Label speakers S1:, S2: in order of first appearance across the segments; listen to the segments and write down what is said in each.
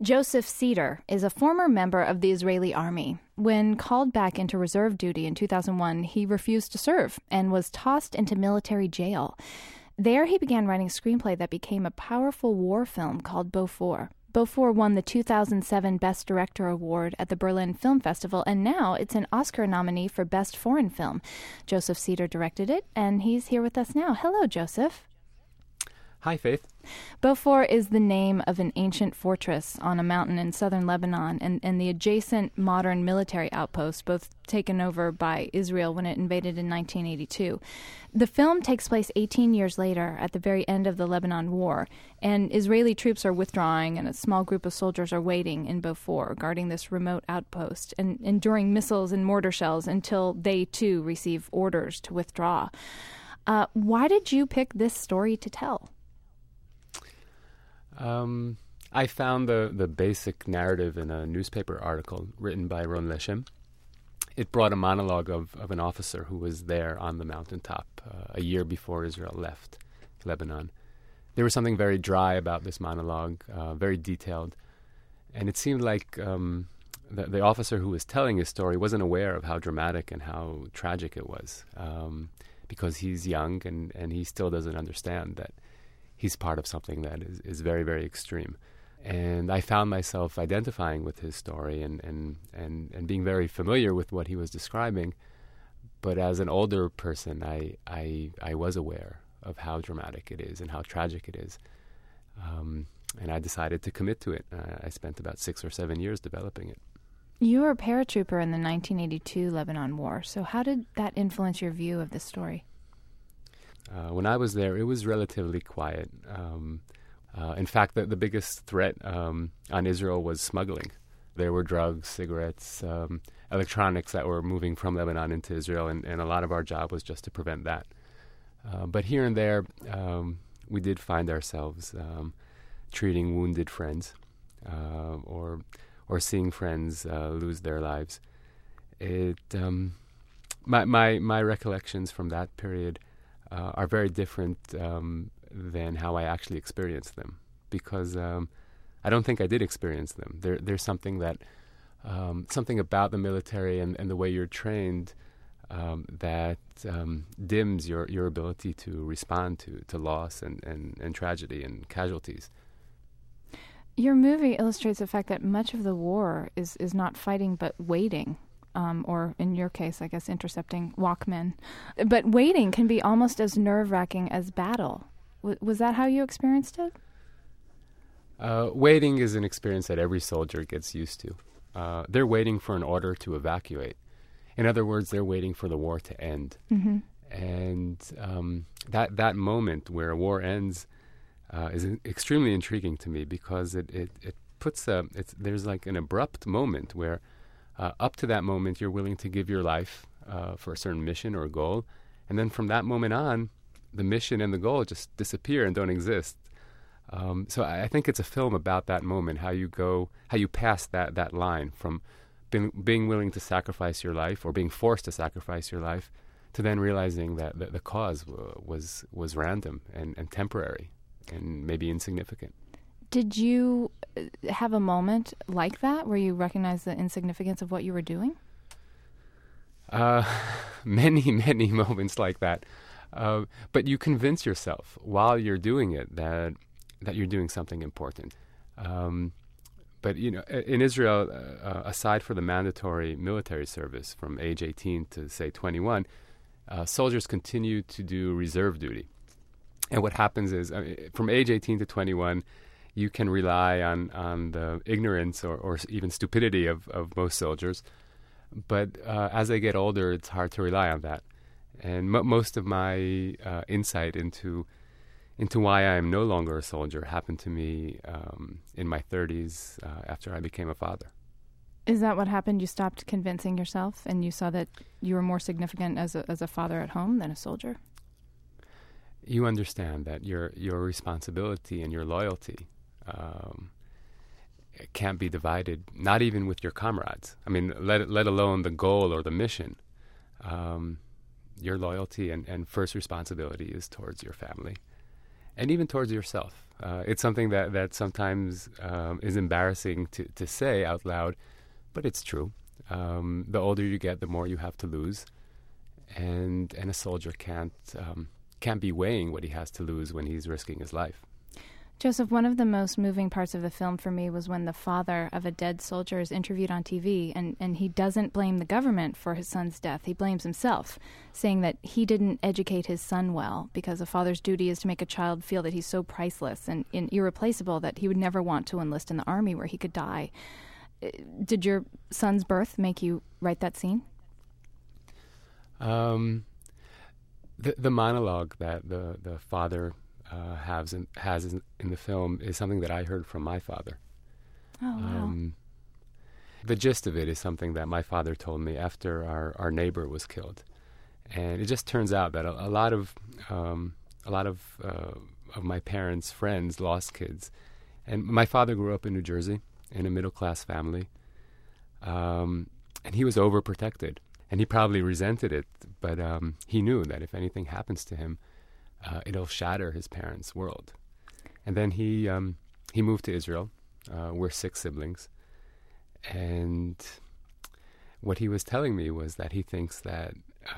S1: Joseph Cedar is a former member of the Israeli army. When called back into reserve duty in 2001, he refused to serve and was tossed into military jail. There he began writing a screenplay that became a powerful war film called Beaufort. Beaufort won the 2007 Best Director Award at the Berlin Film Festival, and now it's an Oscar nominee for Best Foreign Film. Joseph Cedar directed it, and he's here with us now. Hello, Joseph.
S2: Hi, Faith.
S1: Beaufort is the name of an ancient fortress on a mountain in southern Lebanon and the adjacent modern military outpost, both taken over by Israel when it invaded in 1982. The film takes place 18 years later at the very end of the Lebanon War, and Israeli troops are withdrawing and a small group of soldiers are waiting in Beaufort, guarding this remote outpost and enduring missiles and mortar shells until they, too, receive orders to withdraw. Why did you pick this story to tell?
S2: I found the basic narrative in a newspaper article written by Ron Leshem. It brought a monologue of an officer who was there on the mountaintop a year before Israel left Lebanon. There was something very dry about this monologue, very detailed, and it seemed like the officer who was telling his story wasn't aware of how dramatic and how tragic it was, because he's young and he still doesn't understand that he's part of something that is very, very extreme. And I found myself identifying with his story and being very familiar with what he was describing. But as an older person, I was aware of how dramatic it is and how tragic it is. And I decided to commit to it. I spent about 6 or 7 years developing it.
S1: You were a paratrooper in the 1982 Lebanon War. So how did that influence your view of this story?
S2: When I was there, it was relatively quiet. In fact, the biggest threat on Israel was smuggling. There were drugs, cigarettes, electronics that were moving from Lebanon into Israel, and a lot of our job was just to prevent that. But here and there, we did find ourselves treating wounded friends or seeing friends lose their lives. My recollections from that period are very different than how I actually experienced them, because I don't think I did experience them. There's something that something about the military and the way you're trained that dims your ability to respond to loss and tragedy and casualties.
S1: Your movie illustrates the fact that much of the war is not fighting but waiting. Or in your case, I guess, intercepting Walkmen. But waiting can be almost as nerve-wracking as battle. Was that how you experienced it?
S2: Waiting is an experience that every soldier gets used to. They're waiting for an order to evacuate. In other words, they're waiting for the war to end. Mm-hmm. And that moment where a war ends is extremely intriguing to me, because it puts there's like an abrupt moment where up to that moment, you're willing to give your life for a certain mission or a goal. And then from that moment on, the mission and the goal just disappear and don't exist. So I think it's a film about that moment, how you pass that line from being willing to sacrifice your life or being forced to sacrifice your life to then realizing that the cause was random and temporary and maybe insignificant.
S1: Did you have a moment like that where you recognized the insignificance of what you were doing?
S2: Many, many moments like that. But you convince yourself while you're doing it that you're doing something important. But, in Israel, aside for the mandatory military service from age 18 to, say, 21, soldiers continue to do reserve duty. And what happens is, from age 18 to 21, you can rely on the ignorance or even stupidity of most soldiers. But as they get older, it's hard to rely on that. And most of my insight into why I am no longer a soldier happened to me in my 30s after I became a father.
S1: Is that what happened? You stopped convincing yourself and you saw that you were more significant as a father at home than a soldier?
S2: You understand that your responsibility and your loyalty can't be divided, not even with your comrades. I mean, let alone the goal or the mission. Your loyalty and first responsibility is towards your family. and even towards yourself. It's something that sometimes is embarrassing to say out loud, but it's true. The older you get, the more you have to lose, and a soldier can't be weighing what he has to lose when he's risking his life.
S1: Joseph, one of the most moving parts of the film for me was when the father of a dead soldier is interviewed on TV, and he doesn't blame the government for his son's death. He blames himself, saying that he didn't educate his son well because a father's duty is to make a child feel that he's so priceless and irreplaceable that he would never want to enlist in the army where he could die. Did your son's birth make you write that scene?
S2: The monologue that the father has in the film is something that I heard from my father.
S1: Oh, wow.
S2: The gist of it is something that my father told me after our neighbor was killed, and it just turns out that a lot of my parents' friends lost kids, and my father grew up in New Jersey in a middle-class family, and he was overprotected, and he probably resented it, but he knew that if anything happens to him, it'll shatter his parents' world. And then he moved to Israel. We're 6 siblings. And what he was telling me was that he thinks that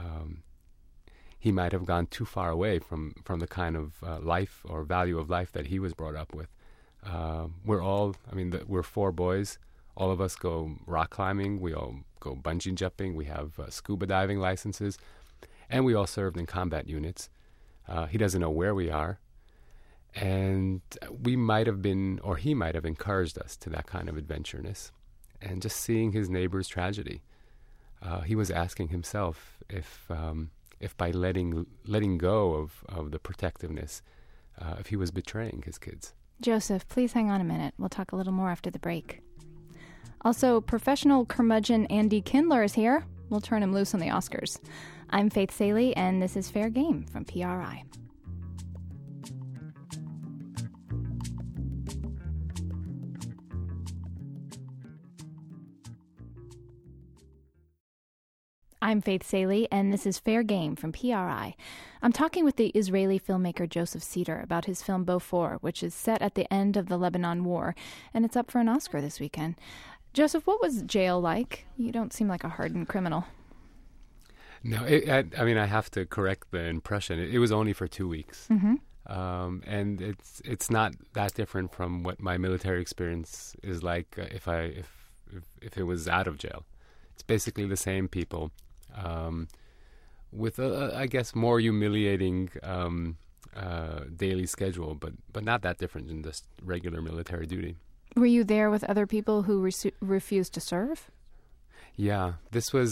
S2: he might have gone too far away from the kind of life or value of life that he was brought up with. We're 4 boys. All of us go rock climbing. We all go bungee jumping. We have scuba diving licenses. And we all served in combat units. He doesn't know where we are. And we might have been, or he might have encouraged us to that kind of adventureness. And just seeing his neighbor's tragedy, he was asking himself if by letting go of the protectiveness, if he was betraying his kids.
S1: Joseph, please hang on a minute. We'll talk a little more after the break. Also, professional curmudgeon Andy Kindler is here. We'll turn him loose on the Oscars. I'm Faith Salie, and this is Fair Game from PRI. I'm Faith Salie, and this is Fair Game from PRI. I'm talking with the Israeli filmmaker Joseph Sieder about his film Beaufort, which is set at the end of the Lebanon War, and it's up for an Oscar this weekend. Joseph, what was jail like? You don't seem like a hardened criminal.
S2: No, I have to correct the impression. It was only for 2 weeks.
S1: Mm-hmm.
S2: And it's not that different from what my military experience is like if it was out of jail. It's basically the same people, with I guess more humiliating daily schedule, but not that different than just regular military duty.
S1: Were you there with other people who refused to serve?
S2: Yeah, this was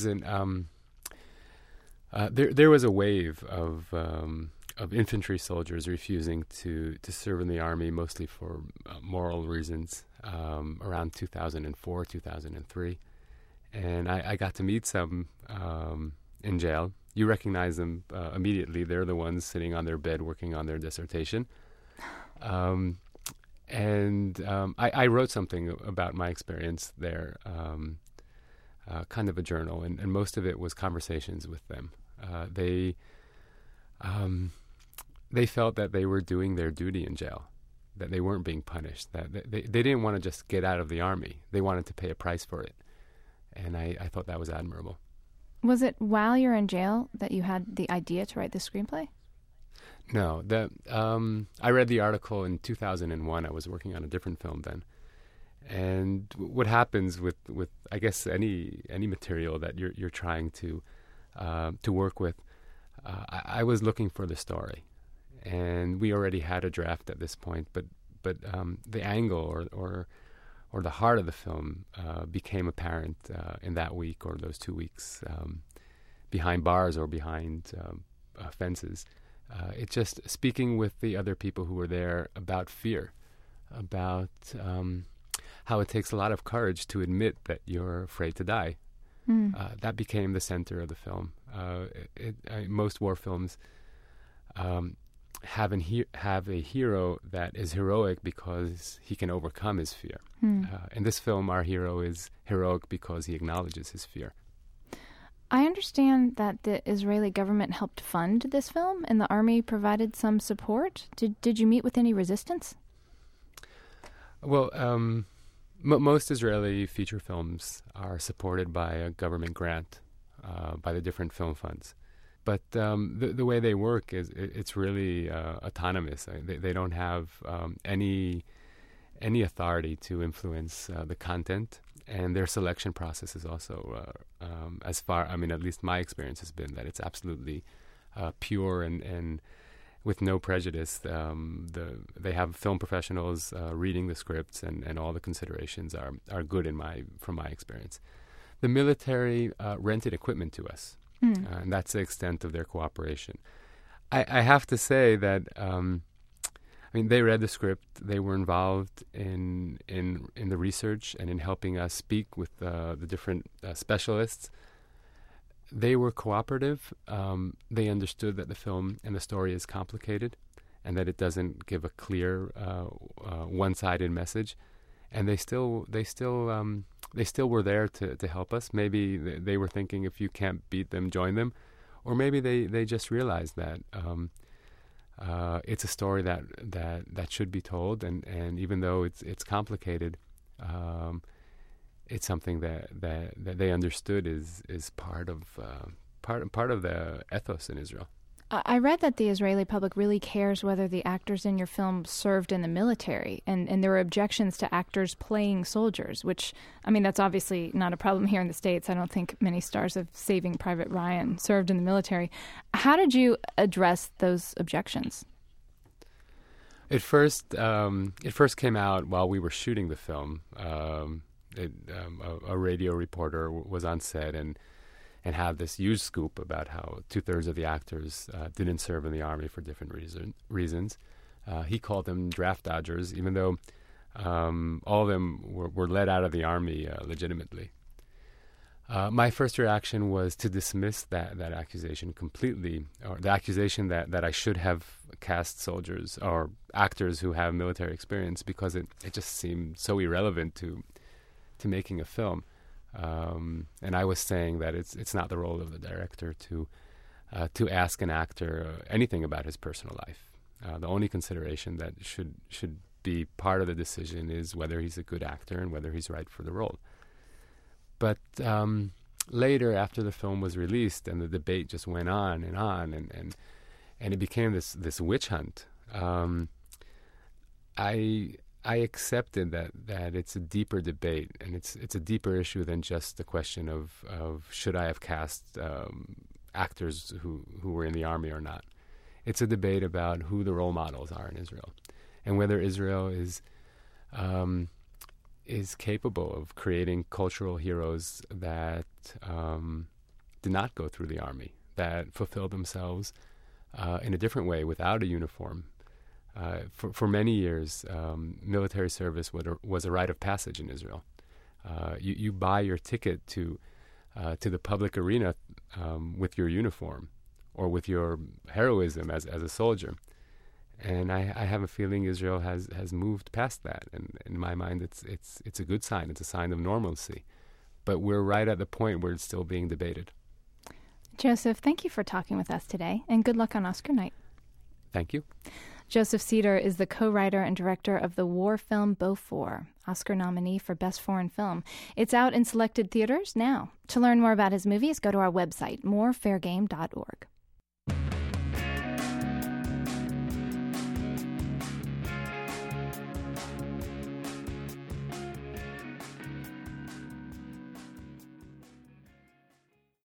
S2: there was a wave of infantry soldiers refusing to serve in the army, mostly for moral reasons, around 2004, 2003. And I got to meet some in jail. You recognize them immediately. They're the ones sitting on their bed working on their dissertation. I wrote something about my experience there, kind of a journal, and most of it was conversations with them. They felt that they were doing their duty in jail, that they weren't being punished, that they didn't want to just get out of the army. They wanted to pay a price for it. And I thought that was admirable.
S1: Was it while you're in jail that you had the idea to write the screenplay?
S2: No. I read the article in 2001. I was working on a different film then. And what happens with I guess any material that you're trying to work with, I was looking for the story, and we already had a draft at this point. But the angle or the heart of the film became apparent in that week or those 2 weeks, behind bars or behind fences. It's just speaking with the other people who were there about fear, about how it takes a lot of courage to admit that you're afraid to die. That became the center of the film. Most war films have a hero that is heroic because he can overcome his fear. In this film, our hero is heroic because he acknowledges his fear.
S1: I understand that the Israeli government helped fund this film and the army provided some support. Did you meet with any resistance?
S2: Well, most Israeli feature films are supported by a government grant, by the different film funds. But the way they work is it's really autonomous. They don't have any authority to influence the content, and their selection process is also, at least my experience has been that it's absolutely pure and with no prejudice. They have film professionals reading the scripts, and all the considerations are good from my experience. The military rented equipment to us. And that's the extent of their cooperation. I have to say that they read the script. They were involved in the research and in helping us speak with the different specialists. They were cooperative. They understood that the film and the story is complicated, and that it doesn't give a clear one-sided message. And they still were there to help us. Maybe they were thinking, if you can't beat them, join them. Or maybe they just realized that it's a story that should be told, and even though it's complicated, it's something that they understood is part of the ethos in Israel.
S1: I read that the Israeli public really cares whether the actors in your film served in the military, and there were objections to actors playing soldiers, which, that's obviously not a problem here in the States. I don't think many stars of Saving Private Ryan served in the military. How did you address those objections?
S2: It first came out while we were shooting the film. A radio reporter was on set and had this huge scoop about how 2/3 of the actors didn't serve in the army for different reasons. He called them draft dodgers, even though all of them were let out of the army legitimately. My first reaction was to dismiss that accusation completely, or the accusation that I should have cast soldiers or actors who have military experience, because it just seemed so irrelevant to making a film. And I was saying that it's not the role of the director to ask an actor anything about his personal life. The only consideration that should be part of the decision is whether he's a good actor and whether he's right for the role. But later, after the film was released and the debate just went on, and it became this witch hunt, I accepted that it's a deeper debate, and it's a deeper issue than just the question of should I have cast actors who were in the army or not. It's a debate about who the role models are in Israel, and whether Israel is capable of creating cultural heroes that did not go through the army, that fulfill themselves in a different way without a uniform. For many years, military service was a rite of passage in Israel. You buy your ticket to the public arena with your uniform or with your heroism as a soldier. And I have a feeling Israel has moved past that. And in my mind, it's a good sign. It's a sign of normalcy. But we're right at the point where it's still being debated.
S1: Joseph, thank you for talking with us today, and good luck on Oscar night.
S2: Thank you.
S1: Joseph Cedar is the co-writer and director of the war film Beaufort, Oscar nominee for Best Foreign Film. It's out in selected theaters now. To learn more about his movies, go to our website, morefairgame.org.